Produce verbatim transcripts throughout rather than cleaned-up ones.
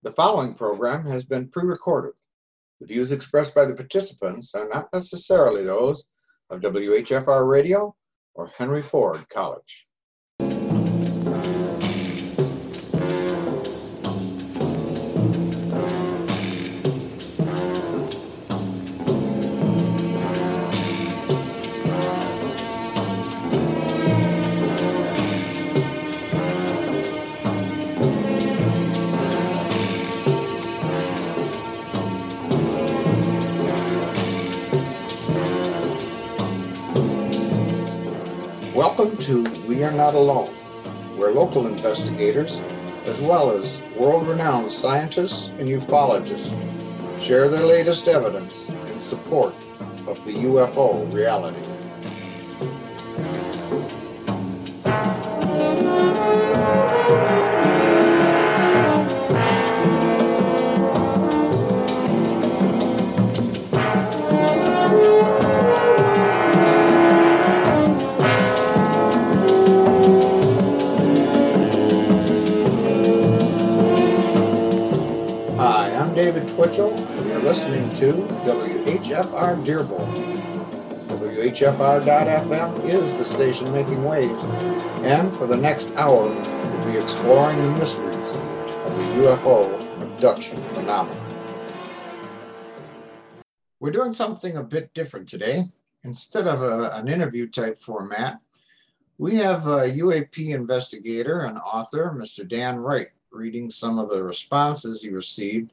The following program has been pre-recorded. The views expressed by the participants are not necessarily those of W H F R Radio or Henry Ford College. Welcome to We Are Not Alone, where local investigators, as well as world-renowned scientists and ufologists, share their latest evidence in support of the U F O reality. David Twitchell, and you're listening to W H F R Dearborn. W H F R dot F M is the station making waves, and for the next hour, we'll be exploring the mysteries of the U F O abduction phenomenon. We're doing something a bit different today. Instead of a, an interview type format, we have a U A P investigator and author, Mister Dan Wright, reading some of the responses he received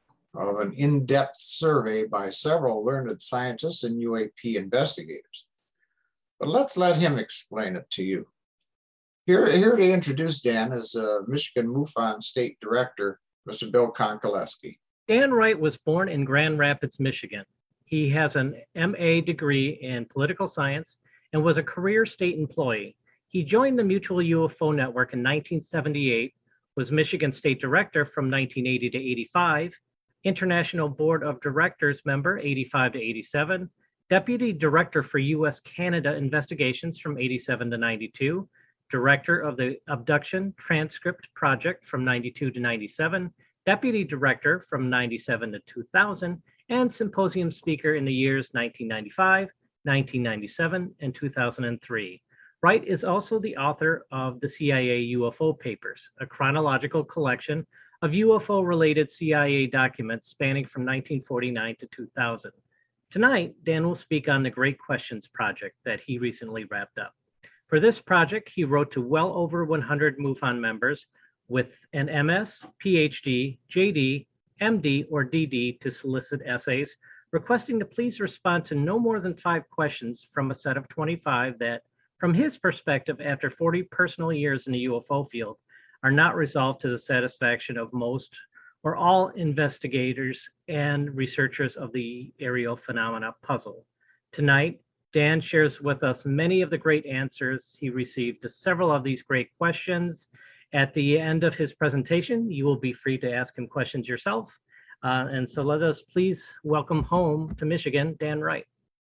of an in-depth survey by several learned scientists and U A P investigators. But let's let him explain it to you. Here, here to introduce Dan is uh, Michigan MUFON State Director, Mister Bill Konkolesky. Dan Wright was born in Grand Rapids, Michigan. He has an M A degree in political science and was a career state employee. He joined the Mutual U F O Network in nineteen seventy-eight, was Michigan State Director from nineteen eighty to eighty-five, International Board of Directors member eighty-five to eighty-seven, Deputy Director for U S Canada Investigations from eighty-seven to ninety-two, Director of the Abduction Transcript Project from ninety-two to ninety-seven, Deputy Director from ninety-seven to two thousand, and Symposium Speaker in the years nineteen ninety-five, nineteen ninety-seven, and two thousand three. Wright is also the author of the C I A U F O Papers, a chronological collection of U F O-related C I A documents spanning from nineteen forty-nine to two thousand. Tonight, Dan will speak on the Great Questions project that he recently wrapped up. For this project, he wrote to well over one hundred MUFON members with an M S, P H D, J D, M D, or D D to solicit essays, requesting to please respond to no more than five questions from a set of twenty-five that, from his perspective, after forty personal years in the U F O field, are not resolved to the satisfaction of most or all investigators and researchers of the aerial phenomena puzzle. Tonight, Dan shares with us many of the great answers he received to several of these great questions. At the end of his presentation, you will be free to ask him questions yourself. Uh, and so let us please welcome home to Michigan, Dan Wright.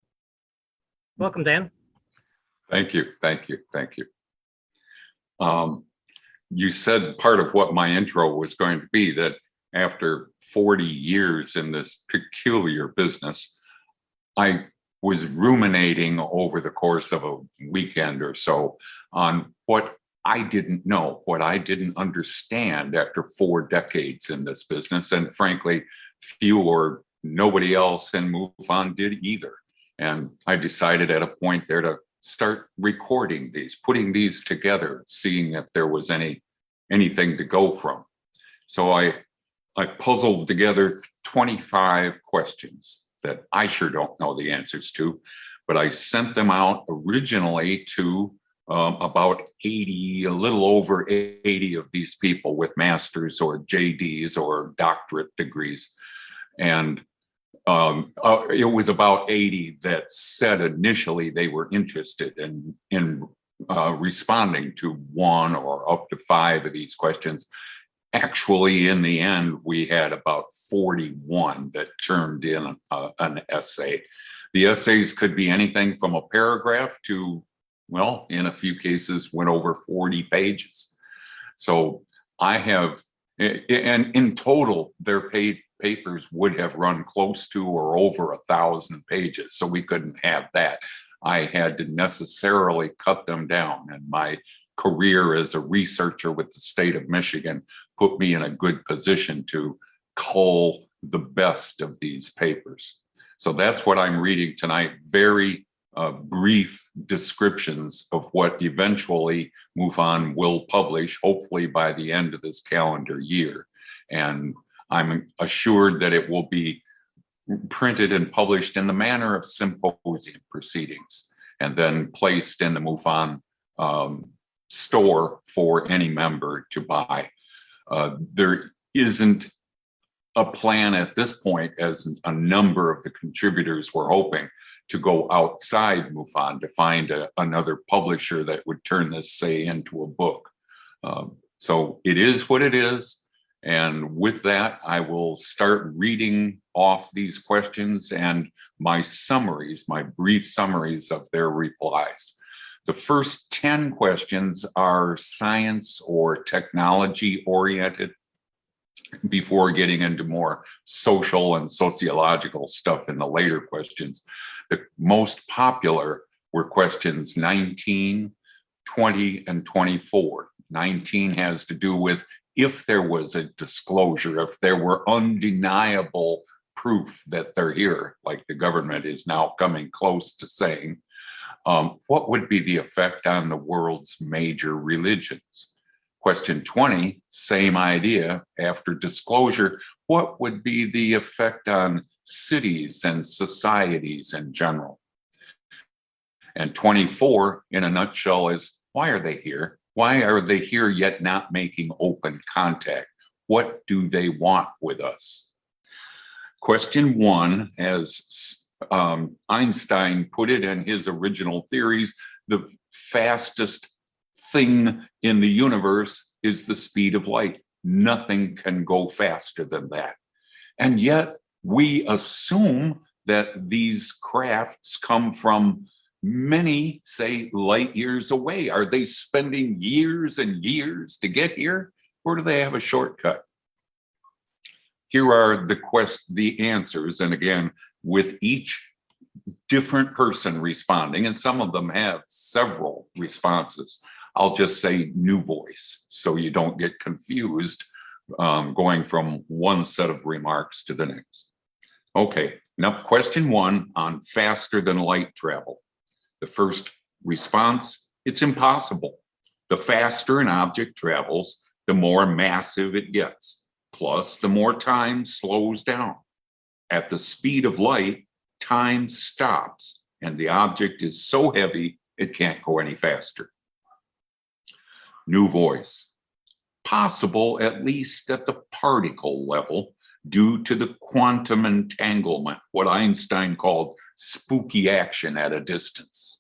Welcome, Dan. Thank you, thank you, thank you. Um, You said part of what my intro was going to be, that after forty years in this peculiar business, I was ruminating over the course of a weekend or so on what I didn't know, what I didn't understand after four decades in this business. And frankly, few or nobody else in MUFON did either. And I decided at a point there to start recording these, putting these together, seeing if there was any anything to go from. So I I puzzled together twenty-five questions that I sure don't know the answers to, but I sent them out originally to um, about eighty, a little over eighty of these people with masters or J Ds or doctorate degrees. And Um, uh, it was about eighty that said initially they were interested in, in uh, responding to one or up to five of these questions. Actually, in the end, we had about forty-one that turned in uh, an essay. The essays could be anything from a paragraph to, well, in a few cases, went over forty pages. So I have A- And in total, their paid papers would have run close to or over a thousand pages, so we couldn't have that. I had to necessarily cut them down, and my career as a researcher with the state of Michigan put me in a good position to cull the best of these papers. So that's what I'm reading tonight. Very uh, brief descriptions of what eventually MUFON will publish, hopefully by the end of this calendar year. And I'm assured that it will be printed and published in the manner of symposium proceedings and then placed in the MUFON um, store for any member to buy. Uh, there isn't a plan at this point, as a number of the contributors were hoping, to go outside MUFON to find a, another publisher that would turn this, say, into a book. Um, so it is what it is. And with that, I will start reading off these questions and my summaries, my brief summaries of their replies. The first ten questions are science or technology oriented, before getting into more social and sociological stuff in the later questions. The most popular were questions nineteen, twenty, and twenty-four. nineteen has to do with if there was a disclosure, if there were undeniable proof that they're here, like the government is now coming close to saying, um, what would be the effect on the world's major religions? Question twenty, same idea. After disclosure, what would be the effect on cities and societies in general? And twenty-four, in a nutshell, is why are they here? Why are they here yet not making open contact? What do they want with us? Question one, as um, Einstein put it in his original theories, the fastest thing in the universe is the speed of light. Nothing can go faster than that. And yet we assume that these crafts come from many, say, light years away. Are they spending years and years to get here, or do they have a shortcut? Here are the quest, the answers, and again, with each different person responding, and some of them have several responses. I'll just say new voice, so you don't get confused um, going from one set of remarks to the next. Okay, now question one on faster than light travel. The first response, it's impossible. The faster an object travels, the more massive it gets. Plus, the more time slows down. At the speed of light, time stops, and the object is so heavy, it can't go any faster. New voice. Possible, at least at the particle level, due to the quantum entanglement, what Einstein called spooky action at a distance.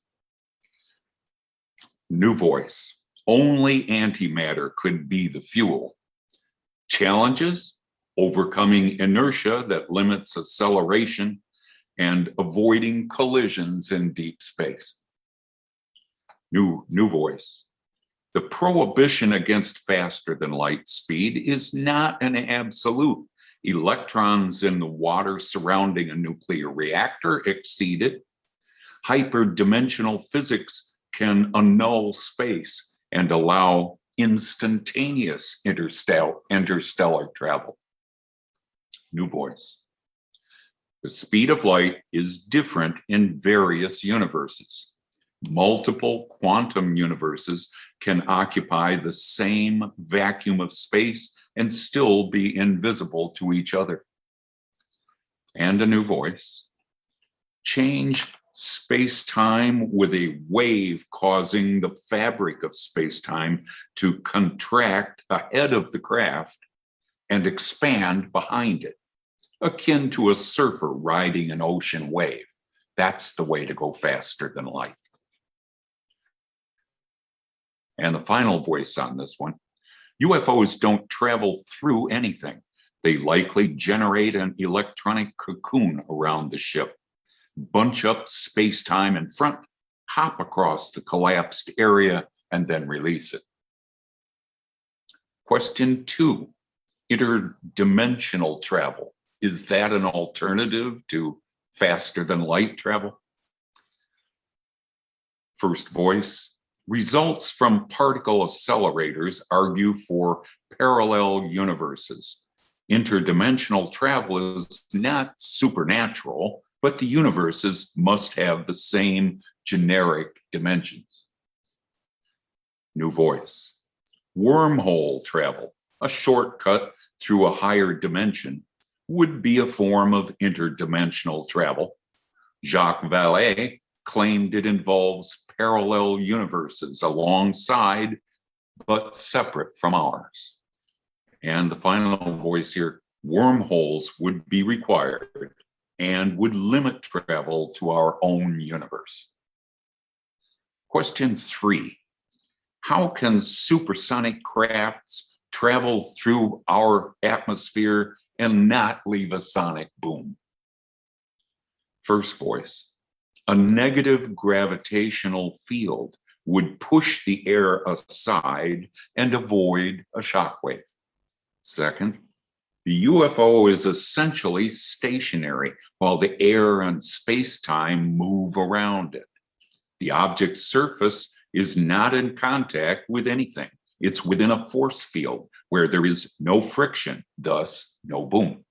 New voice. Only antimatter could be the fuel. Challenges, overcoming inertia that limits acceleration and avoiding collisions in deep space. New, new voice. The prohibition against faster than light speed is not an absolute. Electrons in the water surrounding a nuclear reactor exceed it. Hyperdimensional physics can annul space and allow instantaneous interstellar, interstellar travel. New voice. The speed of light is different in various universes. Multiple quantum universes can occupy the same vacuum of space and still be invisible to each other. And a new voice. Change space-time with a wave causing the fabric of space-time to contract ahead of the craft and expand behind it, akin to a surfer riding an ocean wave. That's the way to go faster than light. And the final voice on this one, U F Os don't travel through anything. They likely generate an electronic cocoon around the ship, bunch up space-time in front, hop across the collapsed area, and then release it. Question two, interdimensional travel. Is that an alternative to faster than light travel? First voice, results from particle accelerators argue for parallel universes. Interdimensional travel is not supernatural, but the universes must have the same generic dimensions. New voice, wormhole travel, a shortcut through a higher dimension, would be a form of interdimensional travel. Jacques Vallée claimed it involves parallel universes alongside but separate from ours. And the final voice here, wormholes would be required and would limit travel to our own universe. Question three, how can supersonic crafts travel through our atmosphere and not leave a sonic boom? First voice, a negative gravitational field would push the air aside and avoid a shockwave. Second, the U F O is essentially stationary while the air and space-time move around it. The object's surface is not in contact with anything. It's within a force field where there is no friction, thus no boom.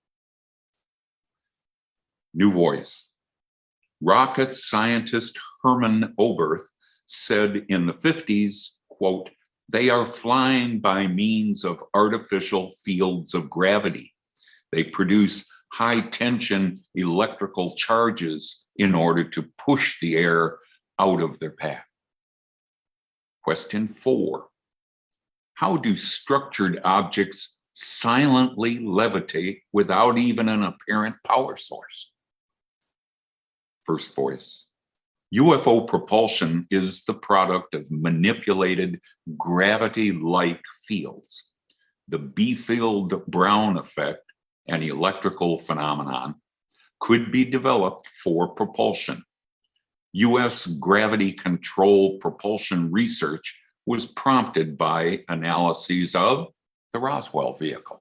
New voice. Rocket scientist Herman Oberth said in the fifties, quote, "They are flying by means of artificial fields of gravity. They produce high tension electrical charges in order to push the air out of their path." Question four, how do structured objects silently levitate without even an apparent power source? First voice, U F O propulsion is the product of manipulated gravity-like fields. The Biefeld-Brown effect, an electrical phenomenon, could be developed for propulsion. U S gravity control propulsion research was prompted by analyses of the Roswell vehicle.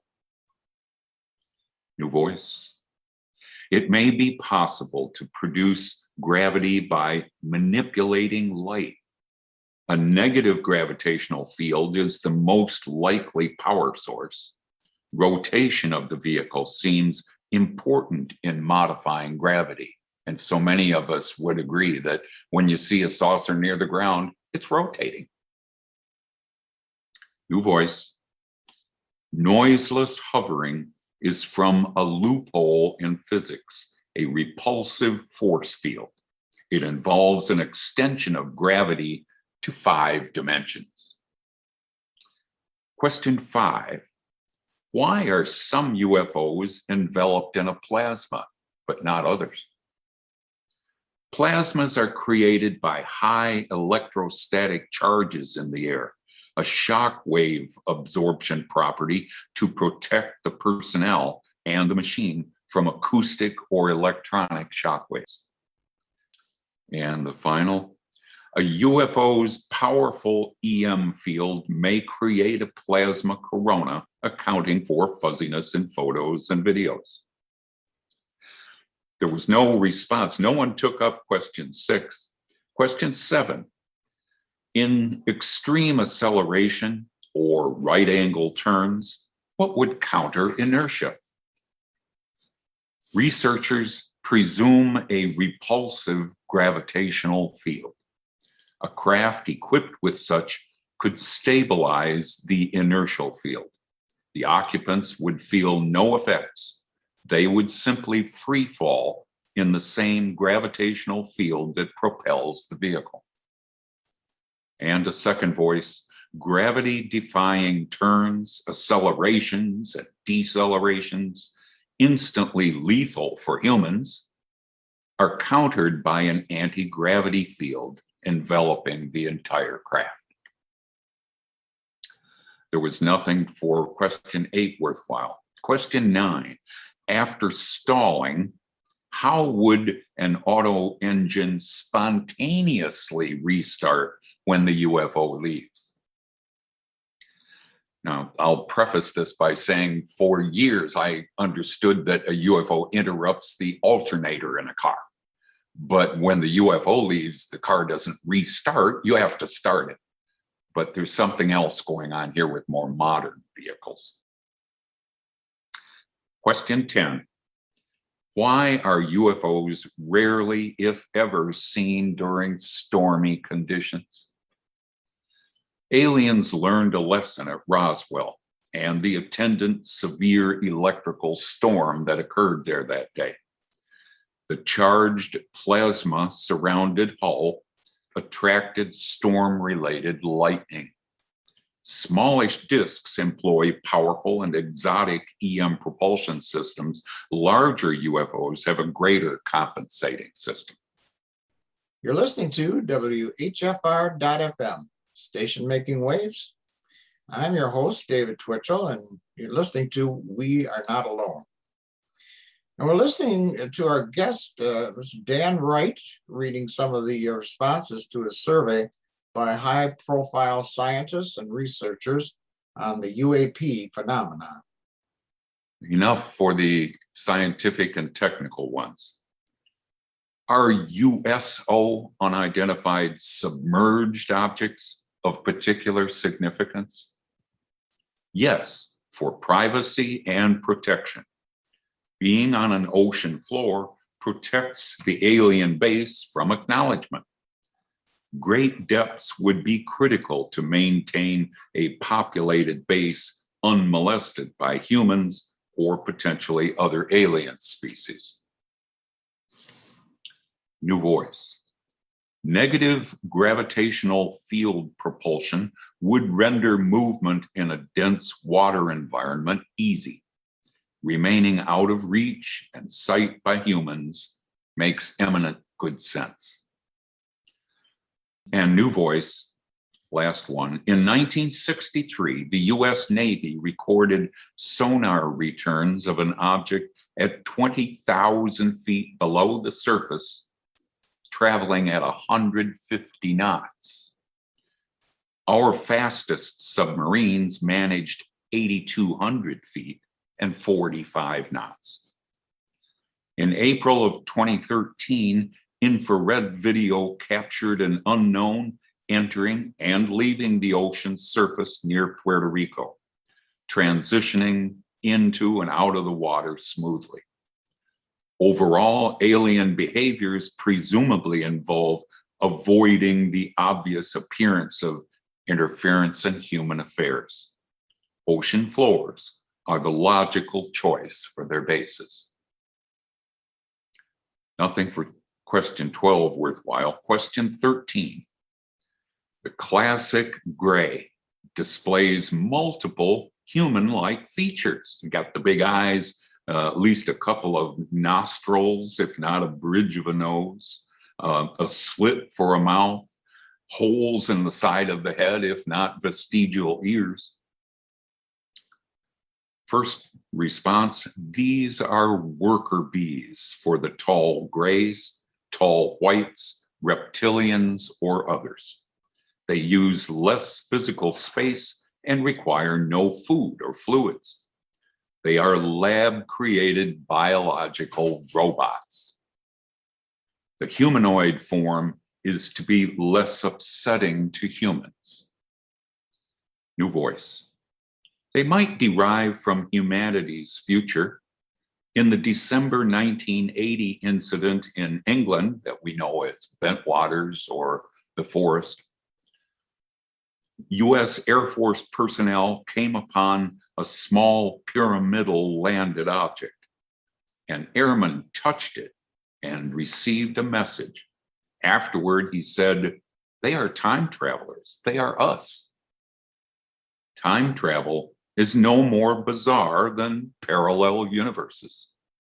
New voice. It may be possible to produce gravity by manipulating light. A negative gravitational field is the most likely power source. Rotation of the vehicle seems important in modifying gravity. And so many of us would agree that when you see a saucer near the ground, it's rotating. New voice. Noiseless hovering is from a loophole in physics, a repulsive force field. It involves an extension of gravity to five dimensions. Question five, why are some U F Os enveloped in a plasma, but not others? Plasmas are created by high electrostatic charges in the air, a shock wave absorption property to protect the personnel and the machine from acoustic or electronic shock waves. And the final, a U F O's powerful E M field may create a plasma corona, accounting for fuzziness in photos and videos. There was no response. No one took up question six. Question seven. In extreme acceleration or right angle turns, what would counter inertia? Researchers presume a repulsive gravitational field. A craft equipped with such could stabilize the inertial field. The occupants would feel no effects. They would simply free fall in the same gravitational field that propels the vehicle. And a second voice, gravity-defying turns, accelerations, and decelerations, instantly lethal for humans, are countered by an anti-gravity field enveloping the entire craft. There was nothing for question eight worthwhile. Question nine, after stalling, how would an auto engine spontaneously restart when the U F O leaves? Now, I'll preface this by saying for years, I understood that a U F O interrupts the alternator in a car. But when the U F O leaves, the car doesn't restart, you have to start it. But there's something else going on here with more modern vehicles. Question ten. Why are U F Os rarely, if ever, seen during stormy conditions? Aliens learned a lesson at Roswell and the attendant severe electrical storm that occurred there that day. The charged plasma surrounded hull attracted storm-related lightning. Smallish disks employ powerful and exotic E M propulsion systems. Larger U F Os have a greater compensating system. You're listening to W H F R dot F M, station making waves. I'm your host, David Twitchell, and you're listening to We Are Not Alone. And we're listening to our guest, uh, Mister Dan Wright, reading some of the responses to his survey by high-profile scientists and researchers on the U A P phenomenon. Enough for the scientific and technical ones. Are U S O unidentified submerged objects of particular significance? Yes, for privacy and protection. Being on an ocean floor protects the alien base from acknowledgement. Great depths would be critical to maintain a populated base unmolested by humans or potentially other alien species. New voice. Negative gravitational field propulsion would render movement in a dense water environment easy. Remaining out of reach and sight by humans makes eminent good sense. And new voice, last one. In nineteen sixty-three, the U S Navy recorded sonar returns of an object at twenty thousand feet below the surface, traveling at one hundred fifty knots. Our fastest submarines managed eighty-two hundred feet and forty-five knots. In April of twenty thirteen, infrared video captured an unknown entering and leaving the ocean surface near Puerto Rico, transitioning into and out of the water smoothly. Overall, alien behaviors presumably involve avoiding the obvious appearance of interference in human affairs. Ocean floors are the logical choice for their bases. Nothing for question twelve worthwhile. Question thirteen. The classic gray displays multiple human-like features. You got the big eyes, uh, at least a couple of nostrils, if not a bridge of a nose, uh, a slit for a mouth, holes in the side of the head, if not vestigial ears. First response, these are worker bees for the tall grays, tall whites, reptilians, or others. They use less physical space and require no food or fluids. They are lab-created biological robots. The humanoid form is to be less upsetting to humans. New voice. They might derive from humanity's future. In the December nineteen eighty incident in England that we know as Bentwaters or the Forest, U S Air Force personnel came upon a small pyramidal landed object. An airman touched it and received a message. Afterward, he said, "They are time travelers. They are us." Time travel is no more bizarre than parallel universes.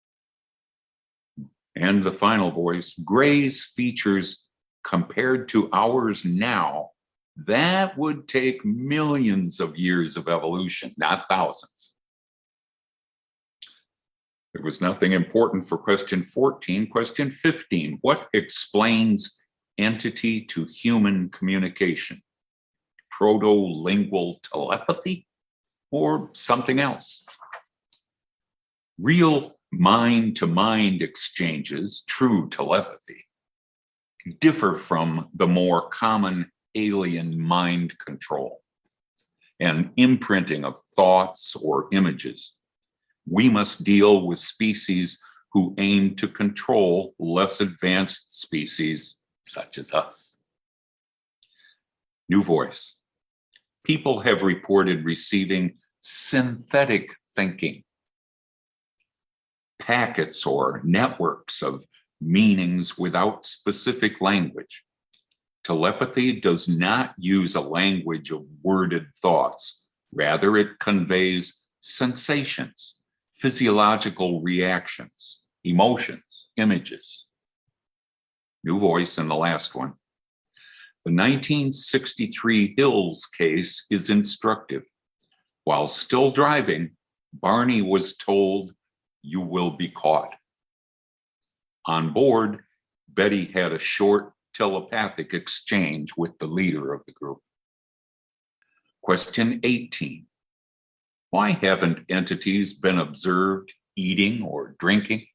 And the final voice, Gray's features compared to ours now, that would take millions of years of evolution, not thousands. There was nothing important for question fourteen. Question fifteen, what explains entity to human communication? Proto-lingual telepathy? or something else. Real mind-to-mind exchanges, true telepathy, differ from the more common alien mind control and imprinting of thoughts or images. We must deal with species who aim to control less advanced species such as us. New voice. People have reported receiving synthetic thinking, packets or networks of meanings without specific language. Telepathy does not use a language of worded thoughts. Rather, it conveys sensations, physiological reactions, emotions, images. New voice in the last one. The nineteen sixty-three Hills case is instructive. While still driving, Barney was told, "You will be caught." On board, Betty had a short telepathic exchange with the leader of the group. Question eighteen. Why haven't entities been observed eating or drinking?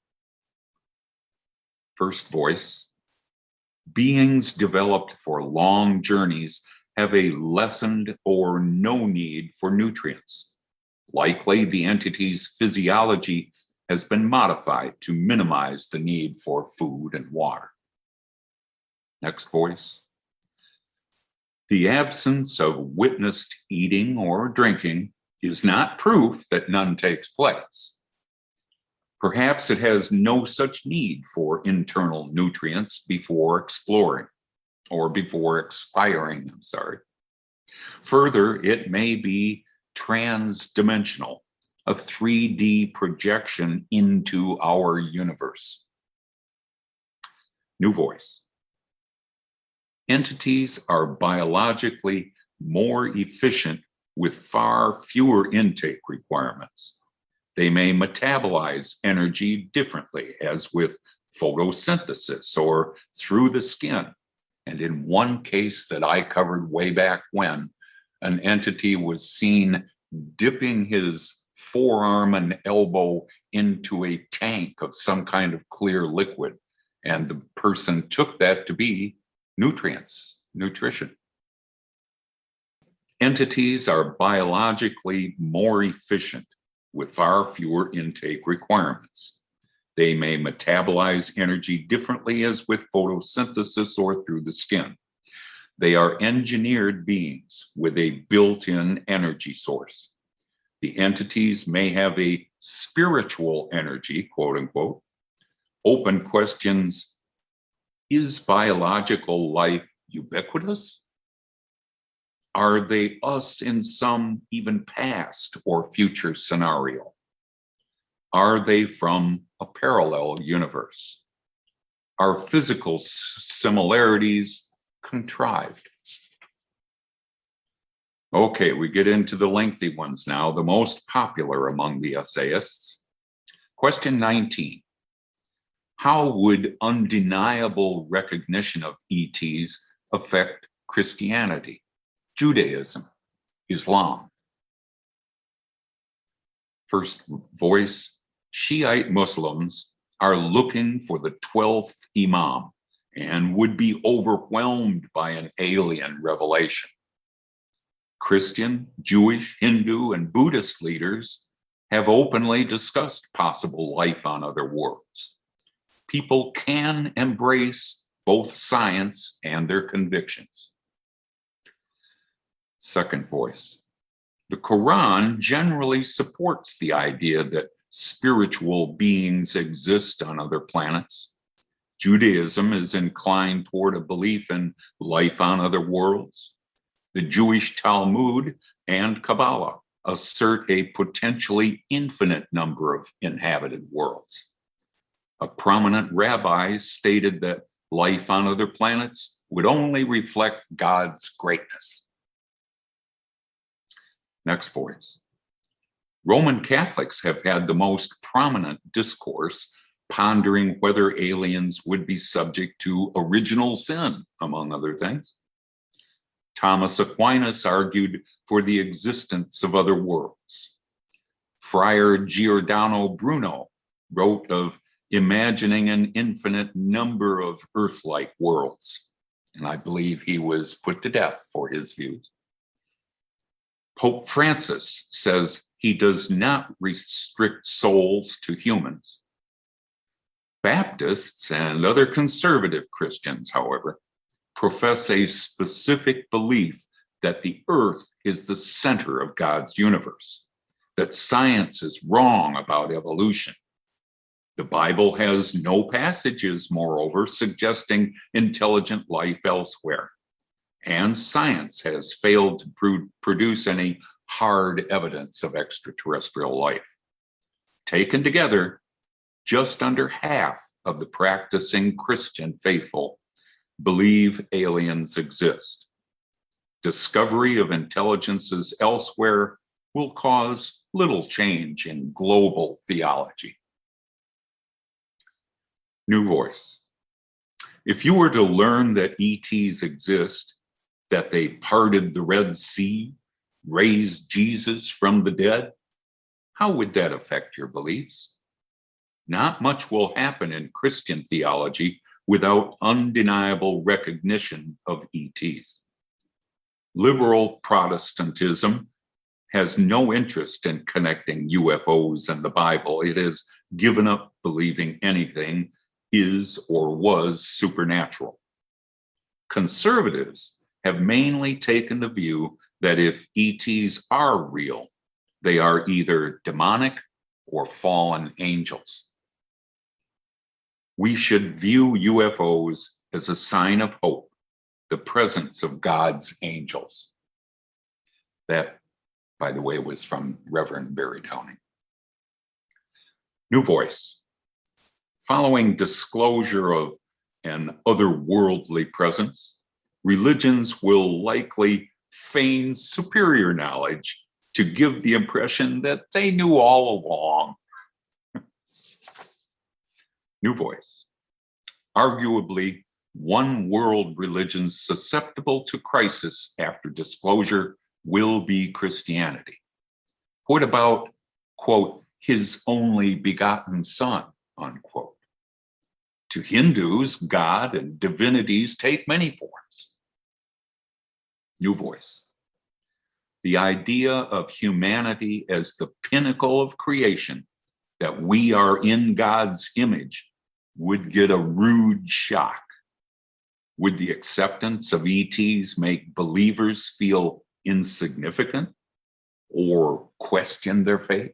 First voice. Beings developed for long journeys have a lessened or no need for nutrients. Likely, the entity's physiology has been modified to minimize the need for food and water. Next voice. The absence of witnessed eating or drinking is not proof that none takes place. Perhaps it has no such need for internal nutrients before exploring, or before expiring, I'm sorry. Further, it may be trans-dimensional, a three D projection into our universe. New voice. Entities are biologically more efficient with far fewer intake requirements. They may metabolize energy differently, as with photosynthesis or through the skin. And in one case that I covered way back when, an entity was seen dipping his forearm and elbow into a tank of some kind of clear liquid, and the person took that to be nutrients, nutrition. Entities are biologically more efficient with far fewer intake requirements. They may metabolize energy differently, as with photosynthesis or through the skin. They are engineered beings with a built-in energy source. The entities may have a spiritual energy, quote unquote. Open questions: is biological life ubiquitous? Are they us in some even past or future scenario? Are they from a parallel universe? Are physical similarities contrived? Okay, we get into the lengthy ones now, the most popular among the essayists. Question nineteen. How would undeniable recognition of E Ts affect Christianity, Judaism, Islam? First voice. Shiite Muslims are looking for the twelfth Imam and would be overwhelmed by an alien revelation. Christian, Jewish, Hindu, and Buddhist leaders have openly discussed possible life on other worlds. People can embrace both science and their convictions. Second voice. The Quran generally supports the idea that spiritual beings exist on other planets. Judaism is inclined toward a belief in life on other worlds. The Jewish Talmud and Kabbalah assert a potentially infinite number of inhabited worlds. A prominent rabbi stated that life on other planets would only reflect God's greatness. Next voice. Roman Catholics have had the most prominent discourse, pondering whether aliens would be subject to original sin, among other things. Thomas Aquinas argued for the existence of other worlds. Friar Giordano Bruno wrote of imagining an infinite number of Earth-like worlds, and I believe he was put to death for his views. Pope Francis says he does not restrict souls to humans. Baptists and other conservative Christians, however, profess a specific belief that the earth is the center of God's universe, that science is wrong about evolution. The Bible has no passages, moreover, suggesting intelligent life elsewhere, and science has failed to pr- produce any hard evidence of extraterrestrial life. Taken together, just under half of the practicing Christian faithful believe aliens exist. Discovery of intelligences elsewhere will cause little change in global theology. New Voice. If you were to learn that E Ts exist, that they parted the Red Sea, raised Jesus from the dead, how would that affect your beliefs? Not much will happen in Christian theology without undeniable recognition of E Ts. Liberal Protestantism has no interest in connecting U F Os and the Bible. It has given up believing anything is or was supernatural. Conservatives have mainly taken the view that if E Ts are real, they are either demonic or fallen angels. We should view U F Os as a sign of hope, the presence of God's angels. That, by the way, was from Reverend Barry Downing. New Voice. Following disclosure of an otherworldly presence, religions will likely feign superior knowledge to give the impression that they knew all along. New Voice. Arguably, one world religion susceptible to crisis after disclosure will be Christianity. What about, quote, his only begotten son, unquote? To Hindus, God and divinities take many forms. New Voice. The idea of humanity as the pinnacle of creation, that we are in God's image, would get a rude shock. Would the acceptance of E Ts make believers feel insignificant or question their faith?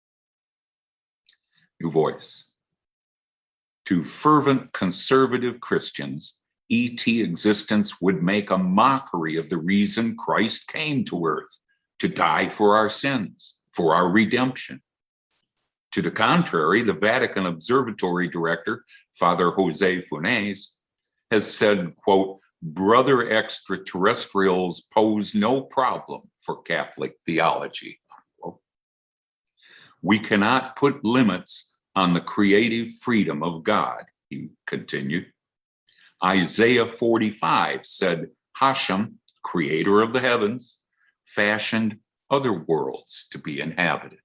New Voice. To fervent conservative Christians, E T existence would make a mockery of the reason Christ came to earth, to die for our sins, for our redemption. To the contrary, the Vatican Observatory Director, Father Jose Funes, has said, quote, brother extraterrestrials pose no problem for Catholic theology, unquote. We cannot put limits on the creative freedom of God, he continued. Isaiah forty-five said, Hashem, creator of the heavens, fashioned other worlds to be inhabited.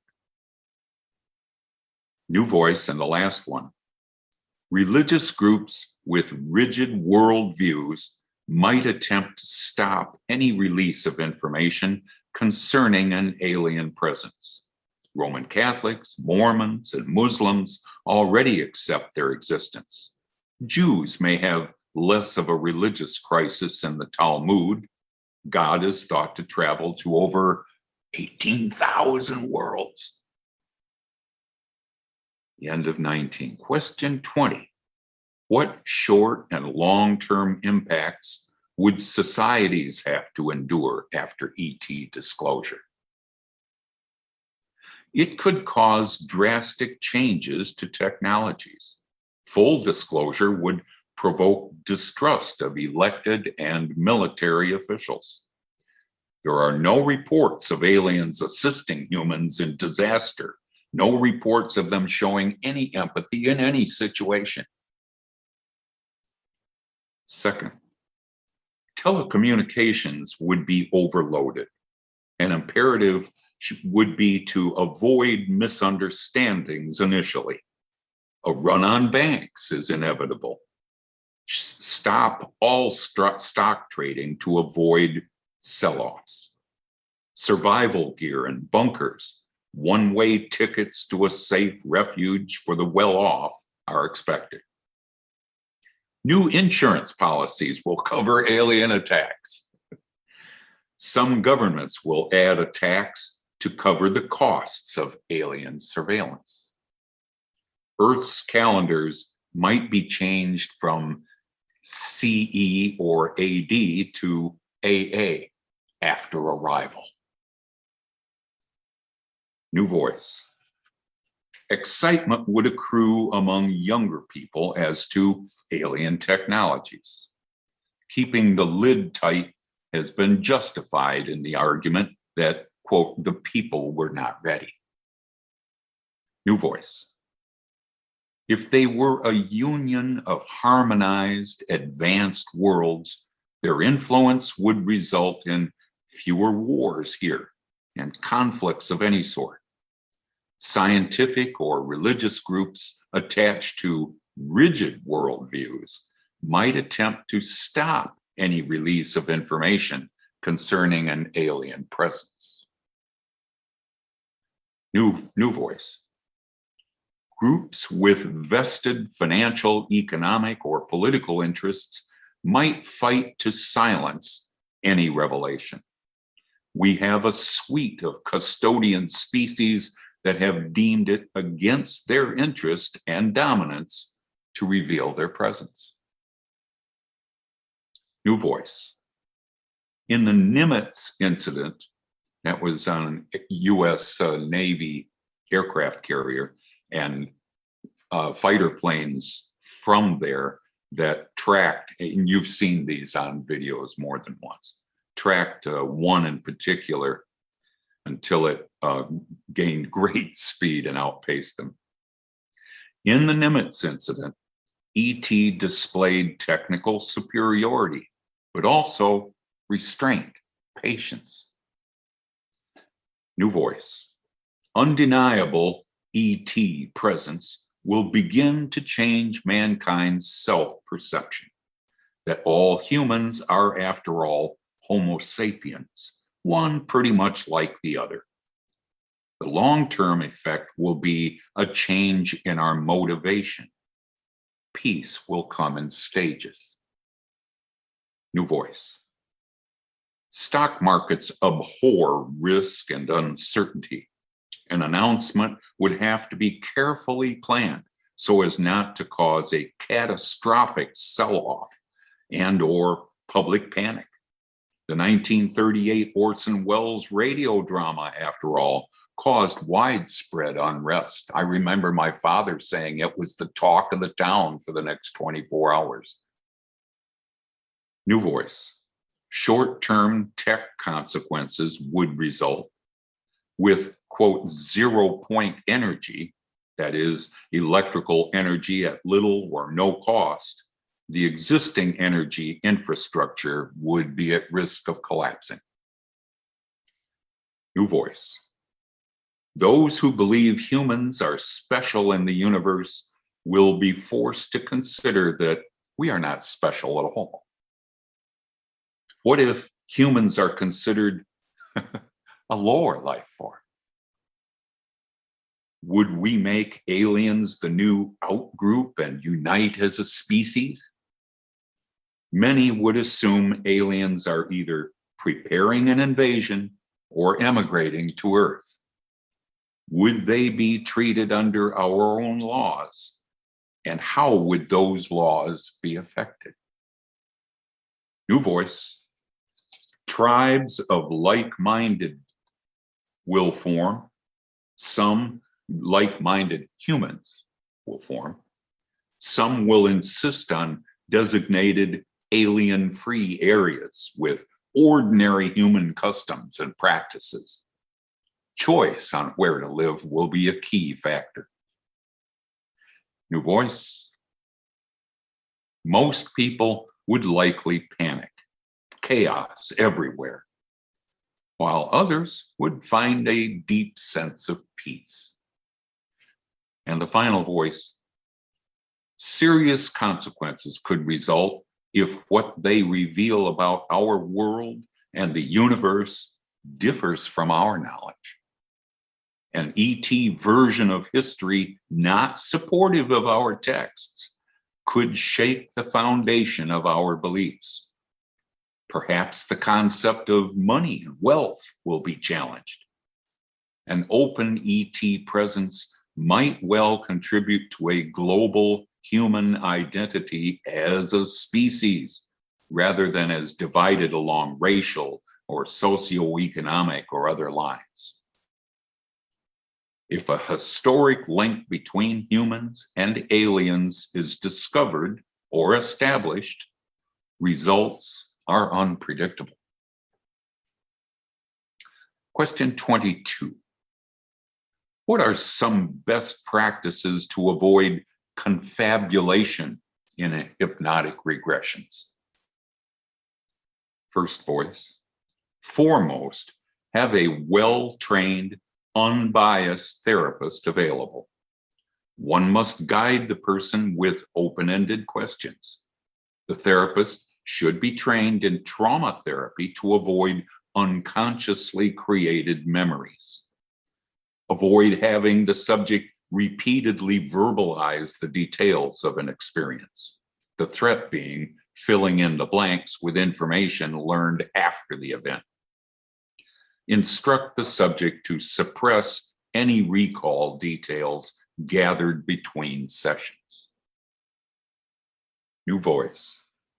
New Voice, and the last one. Religious groups with rigid worldviews might attempt to stop any release of information concerning an alien presence. Roman Catholics, Mormons, and Muslims already accept their existence. Jews may have less of a religious crisis in the Talmud. God is thought to travel to over eighteen thousand worlds. The end of nineteen. Question twenty. What short and long-term impacts would societies have to endure after E T disclosure? It could cause drastic changes to technologies. Full disclosure would provoke distrust of elected and military officials. There are no reports of aliens assisting humans in disaster, no reports of them showing any empathy in any situation. Second, telecommunications would be overloaded. An imperative would be to avoid misunderstandings initially. A run on banks is inevitable. Stop all st- stock trading to avoid sell-offs. Survival gear and bunkers, one-way tickets to a safe refuge for the well-off are expected. New insurance policies will cover alien attacks. Some governments will add a tax to cover the costs of alien surveillance. Earth's calendars might be changed from C E or A D to A A after arrival. New voice. Excitement would accrue among younger people as to alien technologies. Keeping the lid tight has been justified in the argument that, quote, the people were not ready. New voice. If they were a union of harmonized, advanced worlds, their influence would result in fewer wars here and conflicts of any sort. Scientific or religious groups attached to rigid worldviews might attempt to stop any release of information concerning an alien presence. New, new voice. Groups with vested financial, economic, or political interests might fight to silence any revelation. We have a suite of custodian species that have deemed it against their interest and dominance to reveal their presence. New voice. In the Nimitz incident, that was on a U S uh, Navy aircraft carrier, and uh, fighter planes from there that tracked, and you've seen these on videos more than once, tracked uh, one in particular until it uh, gained great speed and outpaced them. In the Nimitz incident, E T displayed technical superiority, but also restraint, patience. New voice. Undeniable E T presence will begin to change mankind's self-perception, that all humans are, after all, Homo sapiens, one pretty much like the other. The long-term effect will be a change in our motivation. Peace will come in stages. New voice. Stock markets abhor risk and uncertainty. An announcement would have to be carefully planned so as not to cause a catastrophic sell-off and or public panic. The nineteen thirty-eight Orson Welles radio drama, after all, caused widespread unrest. I remember my father saying it was the talk of the town for the next twenty-four hours. New voice. Short-term tech consequences would result with, quote, zero-point energy, that is, electrical energy at little or no cost. The existing energy infrastructure would be at risk of collapsing. New voice. Those who believe humans are special in the universe will be forced to consider that we are not special at all. What if humans are considered a lower life form? Would we make aliens the new outgroup and unite as a species? Many would assume aliens are either preparing an invasion or emigrating to Earth. Would they be treated under our own laws? And how would those laws be affected? New voice. Tribes of like-minded will form. Some like-minded humans will form. Some will insist on designated alien-free areas with ordinary human customs and practices. Choice on where to live will be a key factor. New voice. Most people would likely panic, chaos everywhere, while others would find a deep sense of peace. And the final voice, serious consequences could result if what they reveal about our world and the universe differs from our knowledge. An E T version of history not supportive of our texts could shake the foundation of our beliefs. Perhaps the concept of money and wealth will be challenged. An open E T presence might well contribute to a global human identity as a species, rather than as divided along racial or socioeconomic or other lines. If a historic link between humans and aliens is discovered or established, results are unpredictable. Question twenty-two. What are some best practices to avoid confabulation in hypnotic regressions? First voice. Foremost, have a well-trained, unbiased therapist available. One must guide the person with open-ended questions. The therapist should be trained in trauma therapy to avoid unconsciously created memories. Avoid having the subject repeatedly verbalize the details of an experience, the threat being filling in the blanks with information learned after the event. Instruct the subject to suppress any recall details gathered between sessions. New voice.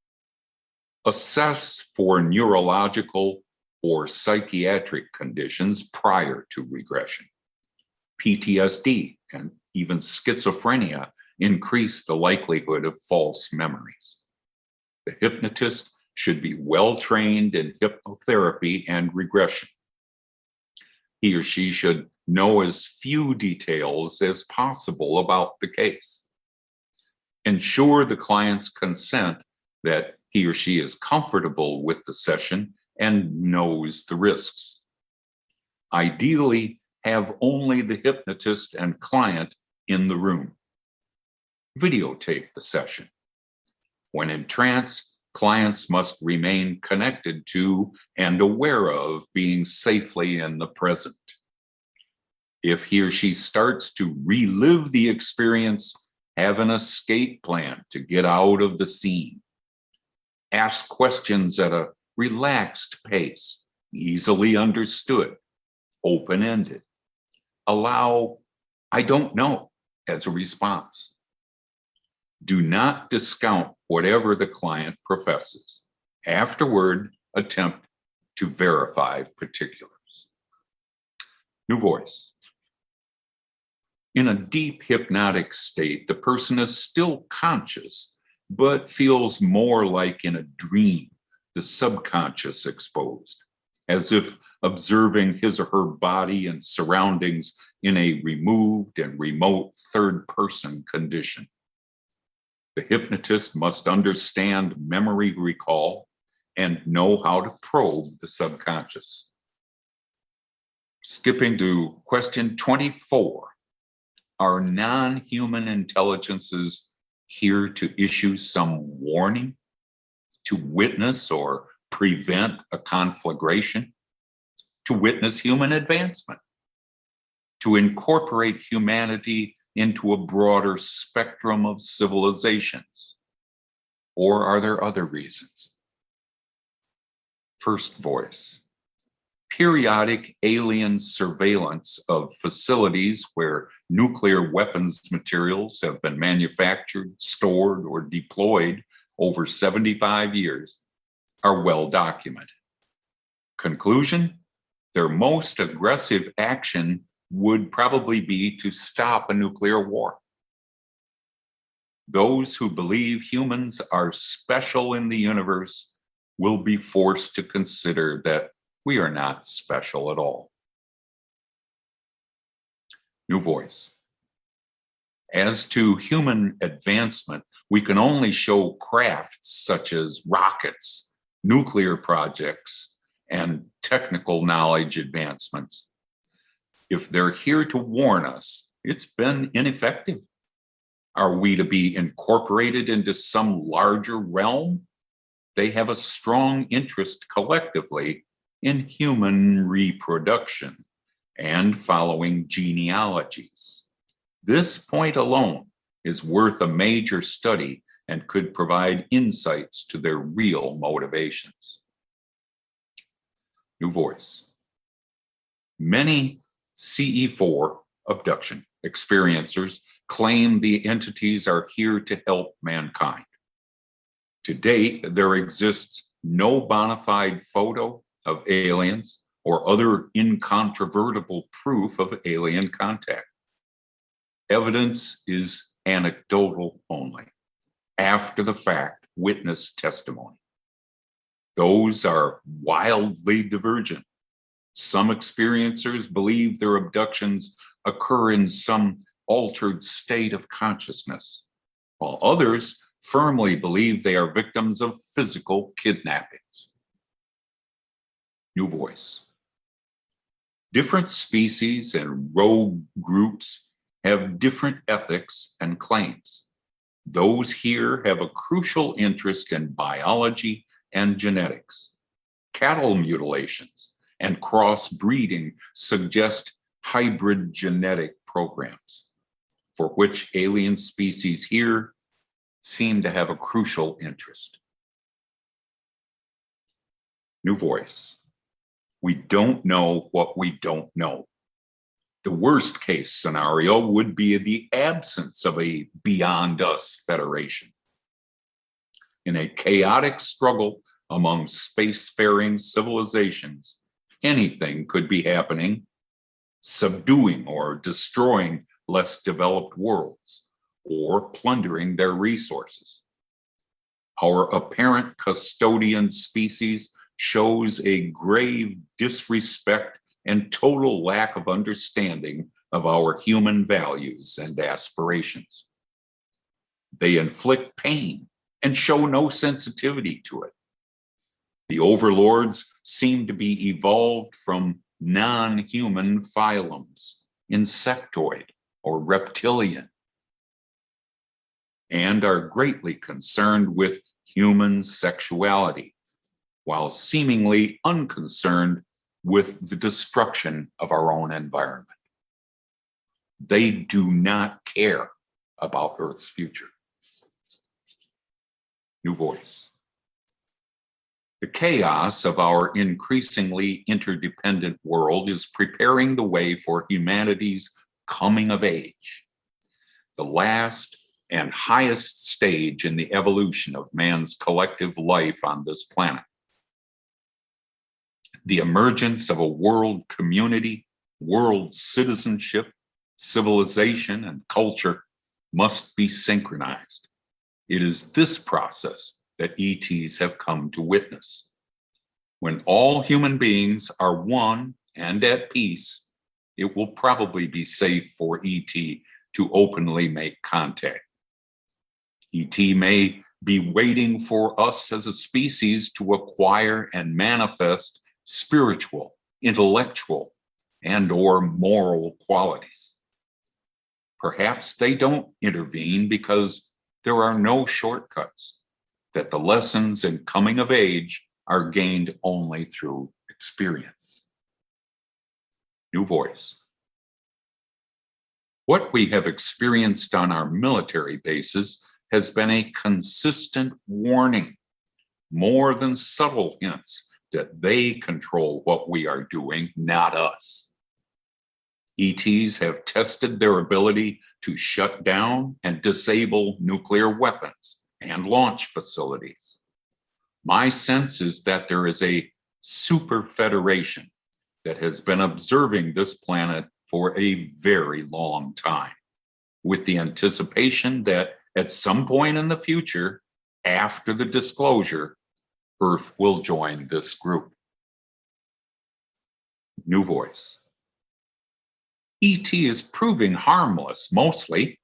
Assess for neurological or psychiatric conditions prior to regression. P T S D and even schizophrenia increase the likelihood of false memories. The hypnotist should be well trained in hypnotherapy and regression. He or she should know as few details as possible about the case. Ensure the client's consent that he or she is comfortable with the session and knows the risks. Ideally, have only the hypnotist and client in the room. Videotape the session. When in trance, clients must remain connected to and aware of being safely in the present. If he or she starts to relive the experience, have an escape plan to get out of the scene. Ask questions at a relaxed pace, easily understood, open-ended. Allow, I don't know, as a response. Do not discount whatever the client professes. Afterward, attempt to verify particulars. New voice. In a deep hypnotic state, the person is still conscious, but feels more like in a dream, the subconscious exposed, as if observing his or her body and surroundings in a removed and remote third-person condition. The hypnotist must understand memory recall and know how to probe the subconscious. Skipping to question twenty-four. Are non-human intelligences here to issue some warning, to witness or prevent a conflagration, to witness human advancement, to incorporate humanity into a broader spectrum of civilizations? Or are there other reasons? First voice. Periodic alien surveillance of facilities where nuclear weapons materials have been manufactured, stored, or deployed over seventy-five years are well documented. Conclusion, their most aggressive action would probably be to stop a nuclear war. Those who believe humans are special in the universe will be forced to consider that we are not special at all. New voice. As to human advancement, we can only show crafts such as rockets, nuclear projects, and technical knowledge advancements. If they're here to warn us, it's been ineffective. Are we to be incorporated into some larger realm? They have a strong interest collectively in human reproduction and following genealogies. This point alone is worth a major study and could provide insights to their real motivations. New voice. Many C E four abduction experiencers claim the entities are here to help mankind. To date, there exists no bona fide photo of aliens or other incontrovertible proof of alien contact. Evidence is anecdotal only, after the fact witness testimony. Those are wildly divergent. Some experiencers believe their abductions occur in some altered state of consciousness, while others firmly believe they are victims of physical kidnappings. New voice. Different species and rogue groups have different ethics and claims. Those here have a crucial interest in biology and genetics. Cattle mutilations and crossbreeding suggest hybrid genetic programs, for which alien species here seem to have a crucial interest. New voice. We don't know what we don't know. The worst case scenario would be the absence of a beyond us federation. In a chaotic struggle among spacefaring civilizations, anything could be happening, subduing or destroying less developed worlds, or plundering their resources. Our apparent custodian species shows a grave disrespect and total lack of understanding of our human values and aspirations. They inflict pain and show no sensitivity to it. The overlords seem to be evolved from non-human phylums, insectoid or reptilian, and are greatly concerned with human sexuality, while seemingly unconcerned with the destruction of our own environment. They do not care about Earth's future. New voice. The chaos of our increasingly interdependent world is preparing the way for humanity's coming of age, the last and highest stage in the evolution of man's collective life on this planet. The emergence of a world community, world citizenship, civilization, and culture must be synchronized. It is this process that E Ts have come to witness. When all human beings are one and at peace, it will probably be safe for E T to openly make contact. E T may be waiting for us as a species to acquire and manifest spiritual, intellectual, and or moral qualities. Perhaps they don't intervene because there are no shortcuts, that the lessons in coming of age are gained only through experience. New voice. What we have experienced on our military bases has been a consistent warning, more than subtle hints that they control what we are doing, not us. E Ts have tested their ability to shut down and disable nuclear weapons and launch facilities. My sense is that there is a super federation that has been observing this planet for a very long time, with the anticipation that at some point in the future, after the disclosure, Earth will join this group. New voice. E T is proving harmless, mostly,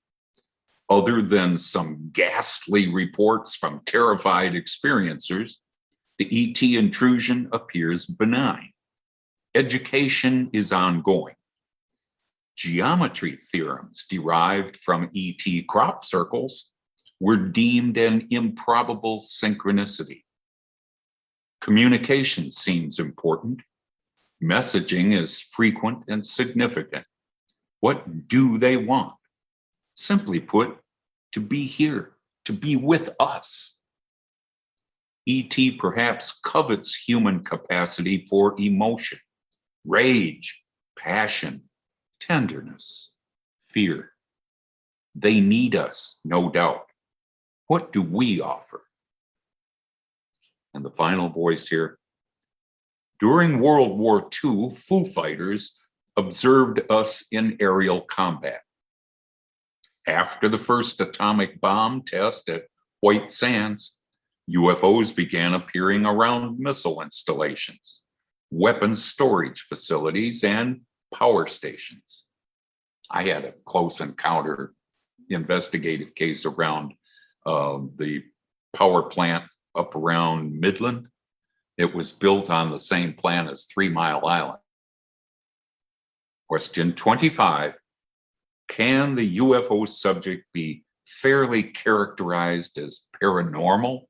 other than some ghastly reports from terrified experiencers. The E T intrusion appears benign. Education is ongoing. Geometry theorems derived from E T crop circles were deemed an improbable synchronicity. Communication seems important. Messaging is frequent and significant. What do they want? Simply put, to be here, to be with us. E T perhaps covets human capacity for emotion, rage, passion, tenderness, fear. They need us, no doubt. What do we offer? And the final voice here. During World War Two, Foo Fighters observed us in aerial combat. After the first atomic bomb test at White Sands, U F Os began appearing around missile installations, weapons storage facilities, and power stations. I had a close encounter investigative case around uh, the power plant up around Midland. It was built on the same plan as Three Mile Island. Question twenty-five, can the U F O subject be fairly characterized as paranormal?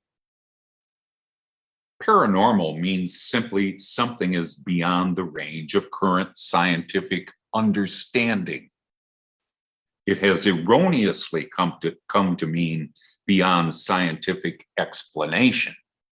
Paranormal means simply something is beyond the range of current scientific understanding. It has erroneously come to, come to mean beyond scientific explanation.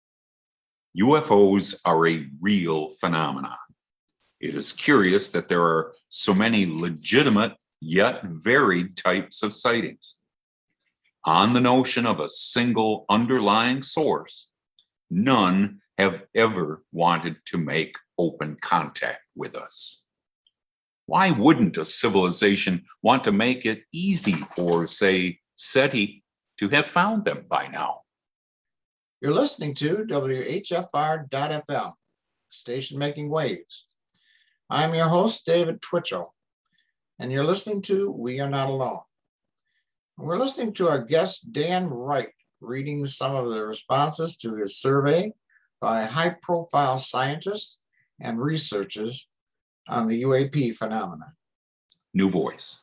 U F Os are a real phenomenon. It is curious that there are so many legitimate yet varied types of sightings. On the notion of a single underlying source, none have ever wanted to make open contact with us. Why wouldn't a civilization want to make it easy for, say, SETI to have found them by now? You're listening to W H F R dot F M, Station Making Waves. I'm your host, David Twitchell, and you're listening to We Are Not Alone. We're listening to our guest, Dan Wright, reading some of the responses to his survey by high-profile scientists and researchers on the U A P phenomena. New voice.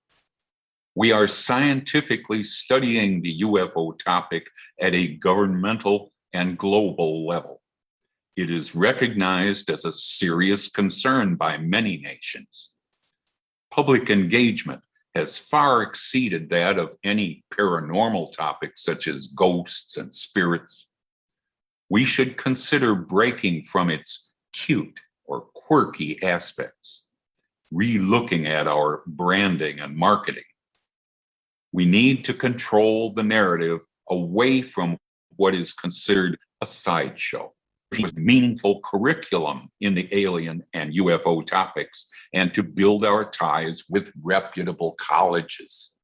We are scientifically studying the U F O topic at a governmental and global level. It is recognized as a serious concern by many nations. Public engagement has far exceeded that of any paranormal topic such as ghosts and spirits. We should consider breaking from its cute or quirky aspects, re-looking at our branding and marketing. We need to control the narrative away from what is considered a sideshow, with meaningful curriculum in the alien and U F O topics, and to build our ties with reputable colleges.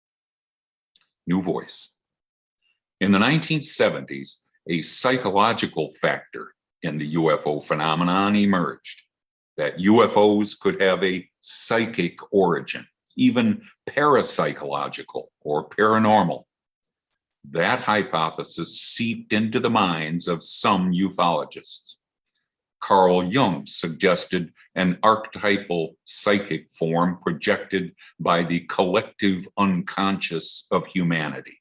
New voice. In the nineteen seventies, a psychological factor in the U F O phenomenon emerged, that U F Os could have a psychic origin, even parapsychological or paranormal. That hypothesis seeped into the minds of some ufologists. Carl Jung suggested an archetypal psychic form projected by the collective unconscious of humanity.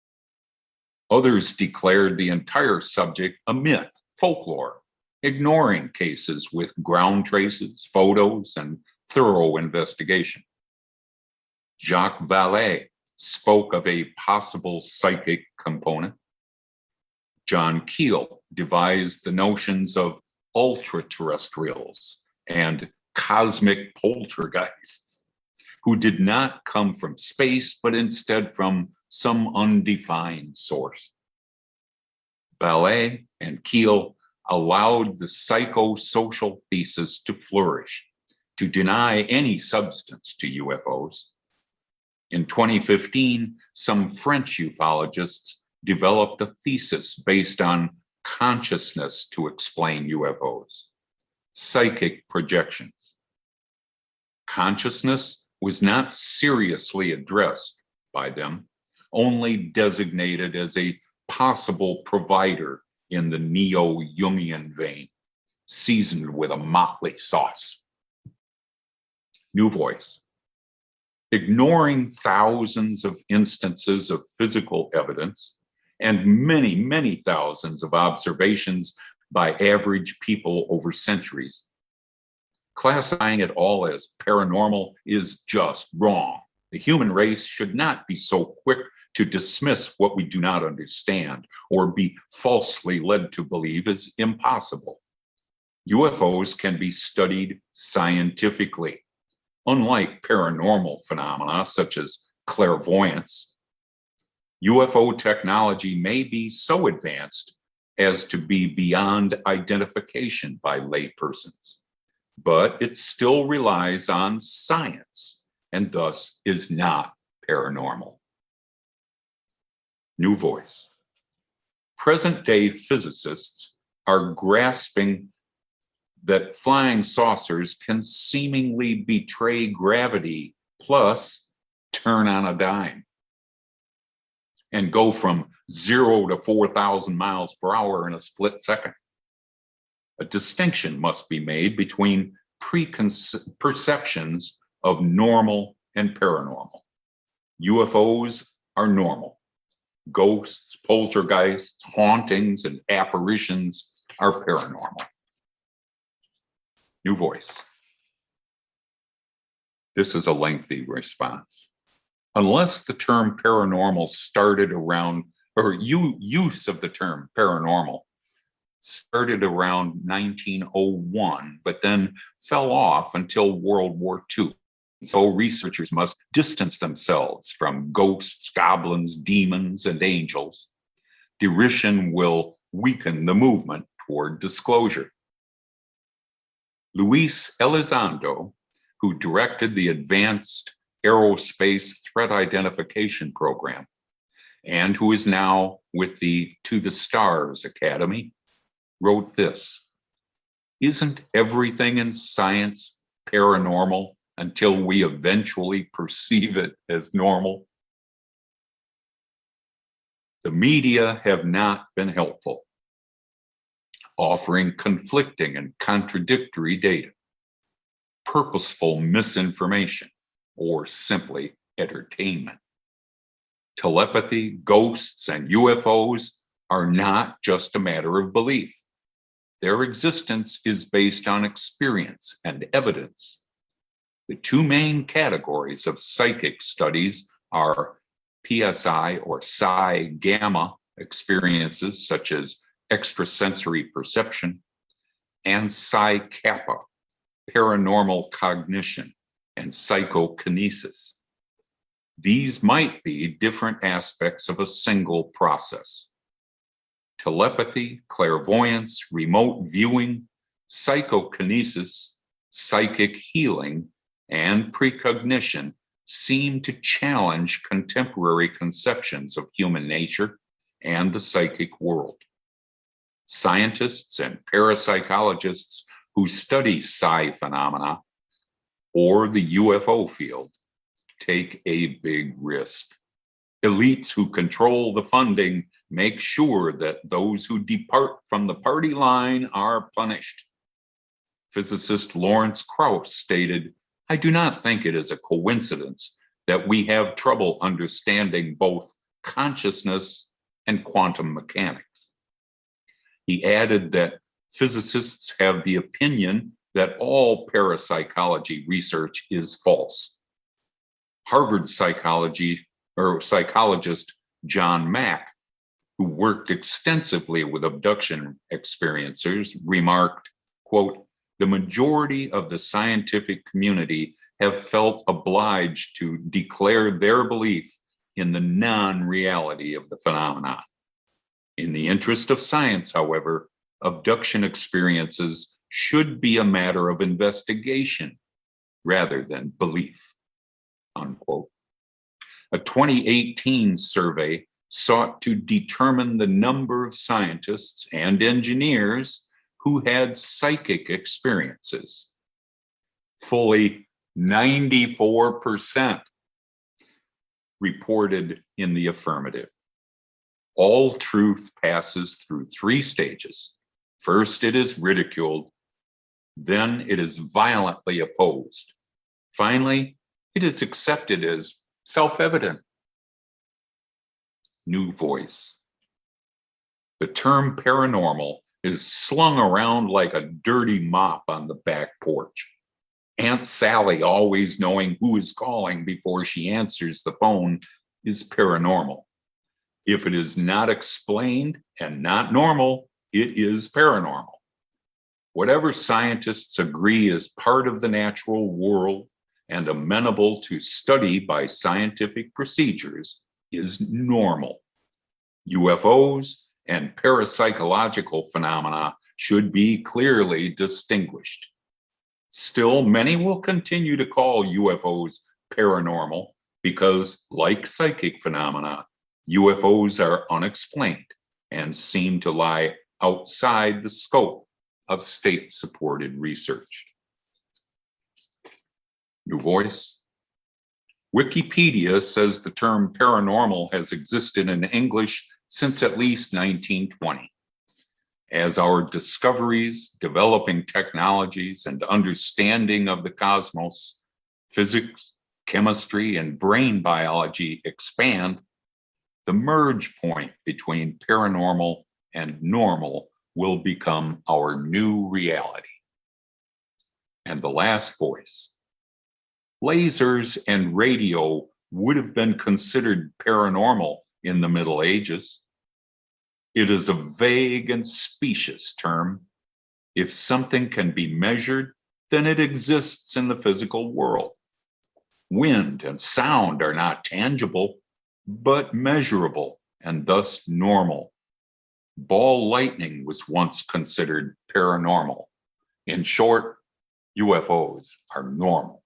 Others declared the entire subject a myth, folklore, ignoring cases with ground traces, photos, and thorough investigation. Jacques Vallée spoke of a possible psychic component. John Keel devised the notions of ultra-terrestrials and cosmic poltergeists, who did not come from space, but instead from some undefined source. Vallée and Keel allowed the psychosocial thesis to flourish, to deny any substance to U F Os. In twenty fifteen, some French ufologists developed a thesis based on consciousness to explain U F Os, psychic projections. Consciousness was not seriously addressed by them, only designated as a possible provider in the neo-Jungian vein, seasoned with a motley sauce. New voice. Ignoring thousands of instances of physical evidence and many, many thousands of observations by average people over centuries, classifying it all as paranormal is just wrong. The human race should not be so quick to dismiss what we do not understand or be falsely led to believe is impossible. U F Os can be studied scientifically. Unlike paranormal phenomena such as clairvoyance, U F O technology may be so advanced as to be beyond identification by laypersons, but it still relies on science and thus is not paranormal. New voice. Present-day physicists are grasping that flying saucers can seemingly betray gravity plus turn on a dime and go from zero to four thousand miles per hour in a split second. A distinction must be made between preconceptions of normal and paranormal. U F Os are normal. Ghosts, poltergeists, hauntings, and apparitions are paranormal. New voice. This is a lengthy response. Unless the term paranormal started around, or you, use of the term paranormal started around nineteen oh one, but then fell off until World War Two. So researchers must distance themselves from ghosts, goblins, demons, and angels. Derision will weaken the movement toward disclosure. Luis Elizondo, who directed the Advanced Aerospace Threat Identification Program, and who is now with the To the Stars Academy, wrote this: "Isn't everything in science paranormal until we eventually perceive it as normal?" The media have not been helpful, offering conflicting and contradictory data, purposeful misinformation, or simply entertainment. Telepathy, ghosts, and U F Os are not just a matter of belief. Their existence is based on experience and evidence. The two main categories of psychic studies are P S I or psi gamma experiences, such as extrasensory perception, and psi kappa, paranormal cognition and psychokinesis. These might be different aspects of a single process. Telepathy, clairvoyance, remote viewing, psychokinesis, psychic healing, and precognition seem to challenge contemporary conceptions of human nature and the psychic world. Scientists and parapsychologists who study psi phenomena or the U F O field take a big risk. Elites who control the funding make sure that those who depart from the party line are punished. Physicist Lawrence Krauss stated, "I do not think it is a coincidence that we have trouble understanding both consciousness and quantum mechanics." He added that physicists have the opinion that all parapsychology research is false. Harvard psychology or psychologist John Mack, who worked extensively with abduction experiencers, remarked, quote, "The majority of the scientific community have felt obliged to declare their belief in the non-reality of the phenomenon. In the interest of science, however, abduction experiences should be a matter of investigation rather than belief," unquote. A twenty eighteen survey sought to determine the number of scientists and engineers who had psychic experiences. Fully ninety-four percent reported in the affirmative. All truth passes through three stages. First, it is ridiculed. Then it is violently opposed. Finally, it is accepted as self-evident. New voice. The term paranormal is slung around like a dirty mop on the back porch. Aunt Sally, always knowing who is calling before she answers the phone, is paranormal. If it is not explained and not normal, it is paranormal. Whatever scientists agree is part of the natural world and amenable to study by scientific procedures is normal. U F Os and parapsychological phenomena should be clearly distinguished. Still, many will continue to call U F Os paranormal because, like psychic phenomena, U F Os are unexplained and seem to lie outside the scope of state-supported research. New voice. Wikipedia says the term paranormal has existed in English since at least nineteen twenty. As our discoveries, developing technologies, and understanding of the cosmos, physics, chemistry, and brain biology expand, the merge point between paranormal and normal will become our new reality. And the last voice. Lasers and radio would have been considered paranormal in the Middle Ages. It is a vague and specious term. If something can be measured, then it exists in the physical world. Wind and sound are not tangible, but measurable and thus normal. Ball lightning was once considered paranormal. In short, U F Os are normal.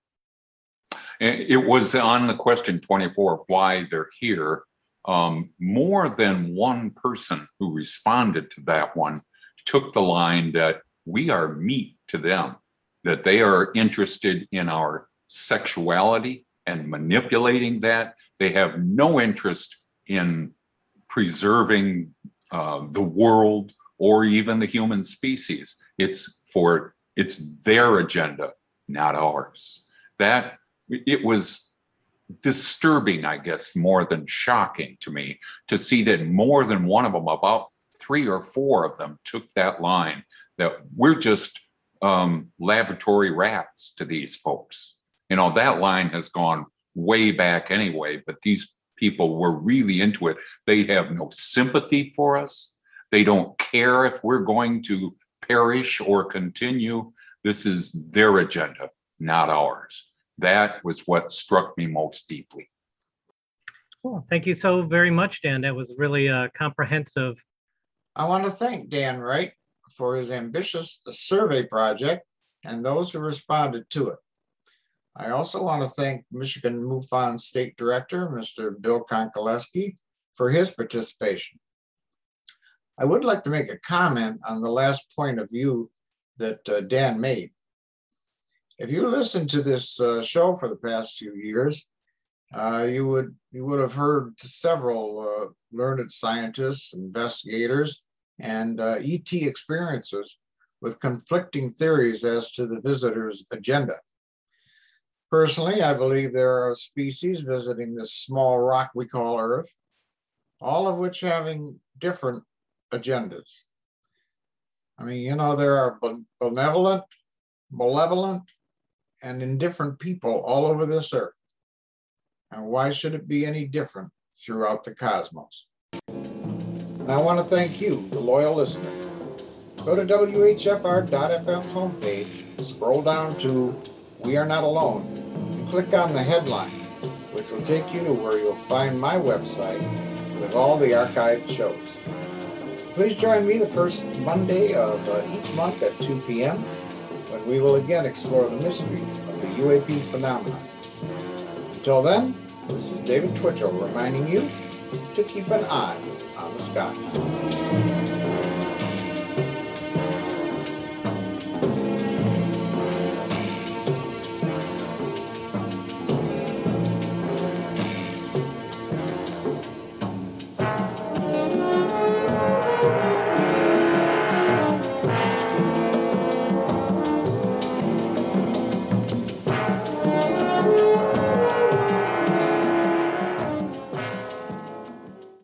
It was on the question twenty-four of why they're here. Um, more than one person who responded to that one took the line that we are meat to them, that they are interested in our sexuality and manipulating that. They have no interest in preserving uh, the world or even the human species. It's for, it's their agenda, not ours. That, it was disturbing, I guess, more than shocking to me to see that more than one of them, about three or four of them, took that line that we're just um, laboratory rats to these folks. You know, that line has gone way back anyway, but these people were really into it. They have no sympathy for us. They don't care if we're going to perish or continue. This is their agenda, not ours. That was what struck me most deeply. Well, thank you so very much, Dan. That was really uh, comprehensive. I want to thank Dan Wright for his ambitious survey project and those who responded to it. I also want to thank Michigan MUFON State Director, Mister Bill Konkoleski, for his participation. I would like to make a comment on the last point of view that uh, Dan made. If you listened to this uh, show for the past few years, uh, you would you would have heard several uh, learned scientists, investigators, and uh, E T experiencers with conflicting theories as to the visitor's agenda. Personally, I believe there are species visiting this small rock we call Earth, all of which having different agendas. I mean, you know, there are benevolent, malevolent, and indifferent people all over this earth. And why should it be any different throughout the cosmos? And I want to thank you, the loyal listener. Go to W H F R dot F M's homepage, scroll down to We Are Not Alone, and click on the headline, which will take you to where you'll find my website with all the archived shows. Please join me the first Monday of uh, each month at two p m when we will again explore the mysteries of the U A P phenomenon. Until then, this is David Twitchell reminding you to keep an eye on the sky.